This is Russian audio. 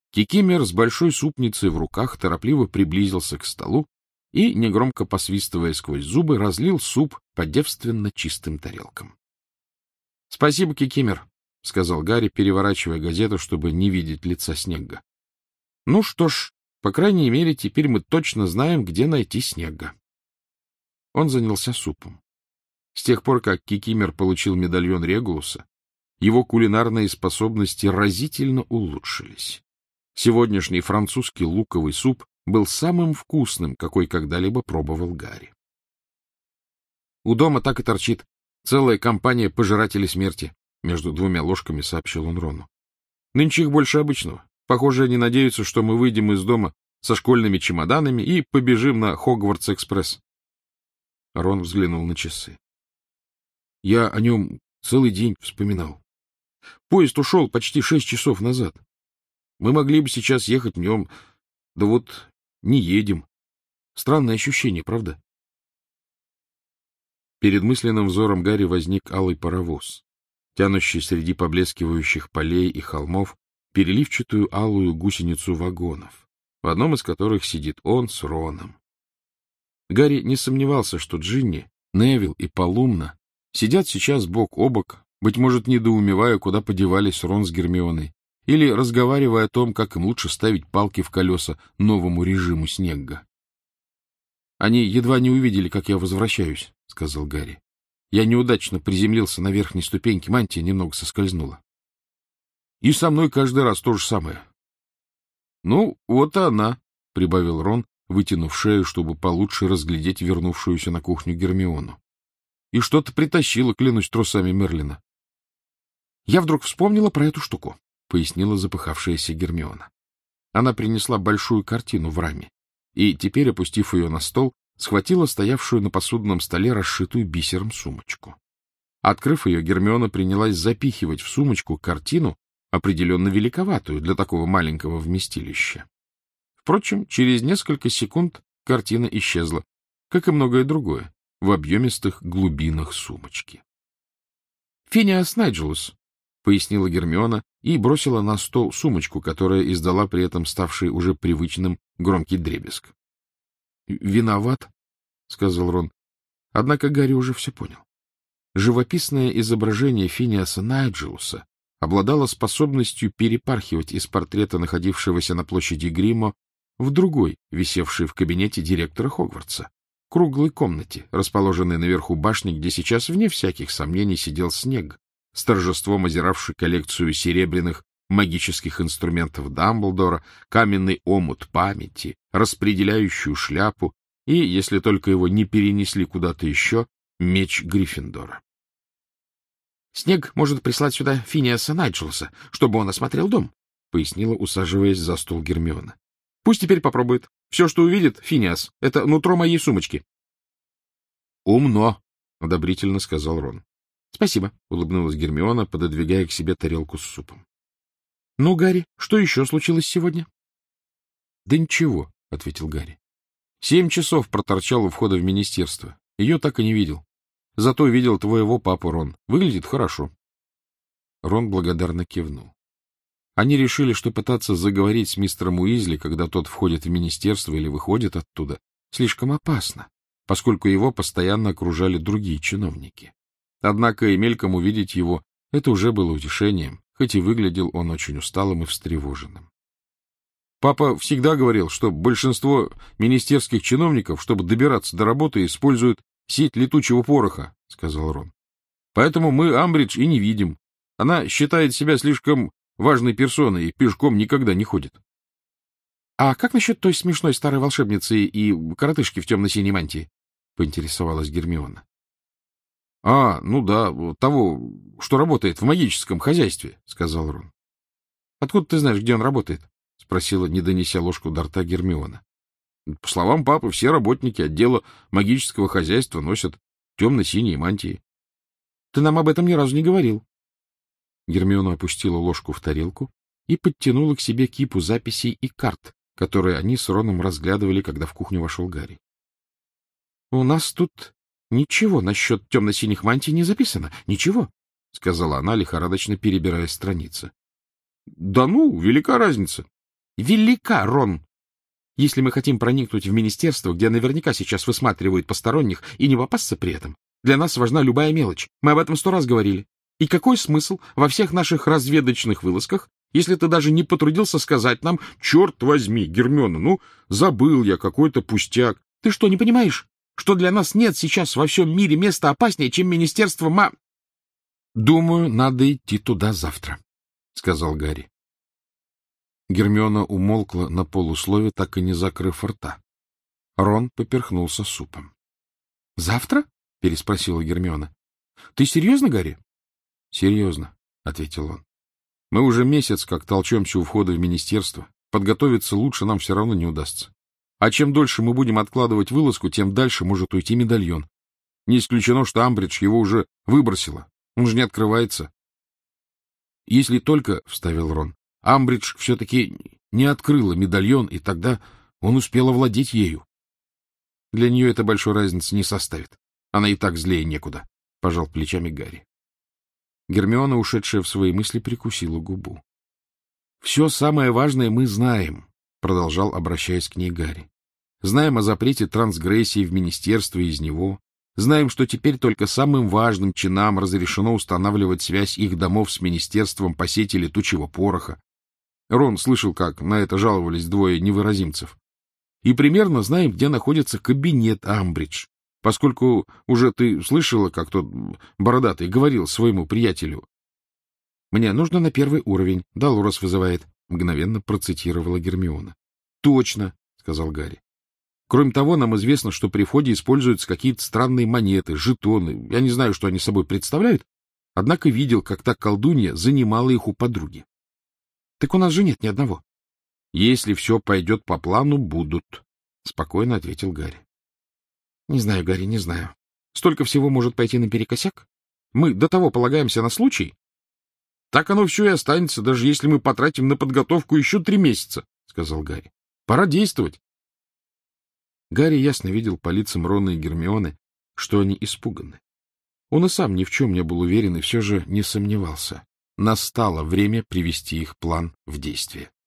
Кикимер с большой супницей в руках торопливо приблизился к столу и, негромко посвистывая сквозь зубы, разлил суп по девственно чистым тарелкам. — Спасибо, Кикимер, — сказал Гарри, переворачивая газету, чтобы не видеть лица Снегга. — Ну что ж, по крайней мере, теперь мы точно знаем, где найти Снегга. Он занялся супом. С тех пор, как Кикимер получил медальон Регулуса, его кулинарные способности разительно улучшились. Сегодняшний французский луковый суп был самым вкусным, какой когда-либо пробовал Гарри. У дома так и торчит целая компания пожирателей смерти, между двумя ложками сообщил он Рону. Нынче их больше обычного. Похоже, они надеются, что мы выйдем из дома со школьными чемоданами и побежим на Хогвартс-экспресс. Рон взглянул на часы. Я о нем целый день вспоминал. Поезд ушел почти 6 часов назад. Мы могли бы сейчас ехать в нем, да вот не едем. Странное ощущение, правда? Перед мысленным взором Гарри возник алый паровоз, тянущий среди поблескивающих полей и холмов переливчатую алую гусеницу вагонов, в одном из которых сидит он с Роном. Гарри не сомневался, что Джинни, Невилл и Полумна сидят сейчас бок о бок, быть может, недоумевая, куда подевались Рон с Гермионой, или разговаривая о том, как им лучше ставить палки в колеса новому режиму Снегга. — Они едва не увидели, как я возвращаюсь, — сказал Гарри. Я неудачно приземлился на верхней ступеньке, мантия немного соскользнула. И со мной каждый раз то же самое. — Ну, вот и она, — прибавил Рон, вытянув шею, чтобы получше разглядеть вернувшуюся на кухню Гермиону. — И что-то притащила, клянусь трусами Мерлина. — Я вдруг вспомнила про эту штуку, — пояснила запыхавшаяся Гермиона. Она принесла большую картину в раме и, теперь, опустив ее на стол, схватила стоявшую на посудном столе расшитую бисером сумочку. Открыв ее, Гермиона принялась запихивать в сумочку картину, определенно великоватую для такого маленького вместилища. Впрочем, через несколько секунд картина исчезла, как и многое другое, в объемистых глубинах сумочки. — Финиас Найджелус, — пояснила Гермиона и бросила на стол сумочку, которая издала при этом ставший уже привычным громкий дребезг. — Виноват, — сказал Рон. Однако Гарри уже все понял. Живописное изображение Финиаса Найджелуса обладало способностью перепархивать из портрета, находившегося на площади Гриммо, в другой, висевший в кабинете директора Хогвартса, круглой комнате, расположенной наверху башни, где сейчас, вне всяких сомнений, сидел Снегг, с торжеством озиравший коллекцию серебряных магических инструментов Дамблдора, каменный омут памяти, распределяющую шляпу и, если только его не перенесли куда-то еще, меч Гриффиндора. — Снегг может прислать сюда Финиаса Найджелуса, чтобы он осмотрел дом, — пояснила, усаживаясь за стол Гермиона. — Пусть теперь попробует. Все, что увидит Финиас, — это нутро моей сумочки. — Умно, — одобрительно сказал Рон. — Спасибо, — улыбнулась Гермиона, пододвигая к себе тарелку с супом. — Ну, Гарри, что еще случилось сегодня? — Да ничего, — ответил Гарри. 7 часов проторчал у входа в министерство. Ее так и не видел. Зато видел твоего папу, Рон. Выглядит хорошо. Рон благодарно кивнул. Они решили, что пытаться заговорить с мистером Уизли, когда тот входит в министерство или выходит оттуда, слишком опасно, поскольку его постоянно окружали другие чиновники. Однако и мельком увидеть его — это уже было утешением, хоть и выглядел он очень усталым и встревоженным. Папа всегда говорил, что большинство министерских чиновников, чтобы добираться до работы, используют сеть летучего пороха, — сказал Рон. Поэтому мы Амбридж и не видим. Она считает себя слишком важной персоной и пешком никогда не ходит. — А как насчет той смешной старой волшебницы и коротышки в темно-синей мантии? — поинтересовалась Гермиона. — А, ну да, того, что работает в магическом хозяйстве, — сказал Рон. — Откуда ты знаешь, где он работает? — спросила, не донеся ложку до рта, Гермиона. — По словам папы, все работники отдела магического хозяйства носят темно-синие мантии. — Ты нам об этом ни разу не говорил. Гермиона опустила ложку в тарелку и подтянула к себе кипу записей и карт, которые они с Роном разглядывали, когда в кухню вошел Гарри. — У нас тут ничего насчет темно-синих мантий не записано. Ничего, — сказала она, лихорадочно перебирая страницы. — Да ну, велика разница. велика, Рон. Если мы хотим проникнуть в министерство, где наверняка сейчас высматривают посторонних, и не попасться при этом, для нас важна любая мелочь. Мы об этом 100 раз говорили. И какой смысл во всех наших разведочных вылазках, если ты даже не потрудился сказать нам: черт возьми, Гермиона, забыл я какой-то пустяк. Ты что, не понимаешь, что для нас нет сейчас во всем мире места опаснее, чем министерство — Думаю, надо идти туда завтра, — сказал Гарри. Гермиона умолкла на полуслове, так и не закрыв рта. Рон поперхнулся супом. — Завтра? — переспросила Гермиона. — Ты серьезно, Гарри? — Серьезно, — ответил он. — Мы уже месяц как толчемся у входа в министерство. Подготовиться лучше нам все равно не удастся. А чем дольше мы будем откладывать вылазку, тем дальше может уйти медальон. Не исключено, что Амбридж его уже выбросила. Он же не открывается. — Если только, — вставил Рон, — Амбридж все-таки не открыла медальон, и тогда он успел овладеть ею. Для нее это большой разницы не составит. Она и так злее некуда, — пожал плечами Гарри. Гермиона, ушедшая в свои мысли, прикусила губу. — Все самое важное мы знаем, — продолжал, обращаясь к ней Гарри. — Знаем о запрете трансгрессии в министерстве из него. Знаем, что теперь только самым важным чинам разрешено устанавливать связь их домов с министерством по сети летучего пороха. Рон слышал, как на это жаловались двое невыразимцев. И примерно знаем, где находится кабинет Амбридж, поскольку уже ты слышала, как тот бородатый говорил своему приятелю. — Мне нужно на 1-й уровень, Долорес вызывает, — мгновенно процитировала Гермиона. — Точно, — сказал Гарри. Кроме того, нам известно, что при входе используются какие-то странные монеты, жетоны. Я не знаю, что они собой представляют, однако видел, как та колдунья занимала их у подруги. — Так у нас же нет ни одного. — Если все пойдет по плану, будут, — спокойно ответил Гарри. — Не знаю, Гарри, не знаю. Столько всего может пойти наперекосяк. Мы до того полагаемся на случай. Так оно все и останется, даже если мы потратим на подготовку еще 3 месяца, — сказал Гарри. — Пора действовать. Гарри ясно видел по лицам Рона и Гермионы, что они испуганы. Он и сам ни в чем не был уверен и все же не сомневался. Настало время привести их план в действие.